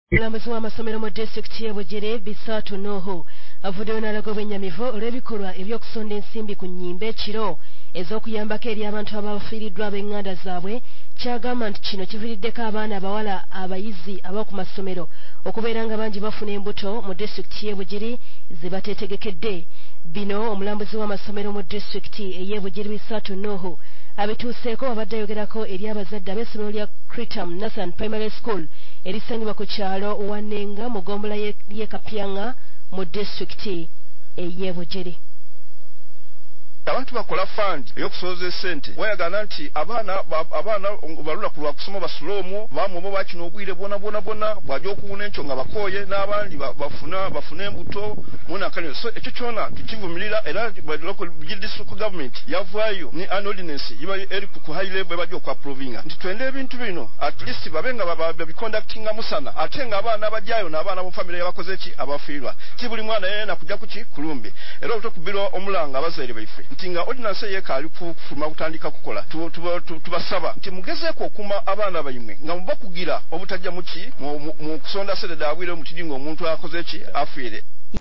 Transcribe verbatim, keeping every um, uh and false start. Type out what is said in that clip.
Omulambuzi w'amasomero mu disitulikiti y'e Bugere Bisatu Nuhu avuddeyo n'alaga obwennyamivu olw'ebikolwa eby'okusonda ensimbi ku nnyimba ekiro ez'okuyambako eri abantu abafiiriddwa ab'enganda zaabwe. Kyagamba nti kino kiviiriddeko abaana abawala abayizi ab'oku masomero okubeera nga bangi bafuna embuto mu disitulikiti y'e Bugere ze bateetegekedde. Bino omulambuzi w'amasomero mu disitulikiti ey'e Bugere Bisatu Nuhu abituuseeko abadde ayogerako eri abazadde ab'essomero lya Critam Nathan Primary School erisangibwa ku kyalo Wanenga mu ggombolola y'e Kapyanga mu disitulikiti ey'e Bugere. Abantu bakola fund eyokusooza essente wayagana nti abaana abaana balula ku lwakusoma basuloomu baamu bo bakino obwire bwona bwona bwona bwajja okuwuna enkyo nga bakooye n'abandi bafuna bafuna embuto munakanyo. So ekyo kyona tukivumirira era local district government yavaayo ni an ordinance yiba eri ku high level bajja okwaprovinga nti twende ebintu bino at least babenga babiconductinga musana ate nga abaana abajjayo n'abaana mu family yabakoze ki abafiirwa ti buli mwana yena kujja kuki kulumbe era otokubirwa omulanga abazaire baife ntinga ordinance yekaali kufuluma kutandika kukola tubasaba nti mugezeeko okuma abaana baimwe nga mubakugira obutajja muki mu kusonda sede daabwire mu kidingo omuntu akoze ki afiire.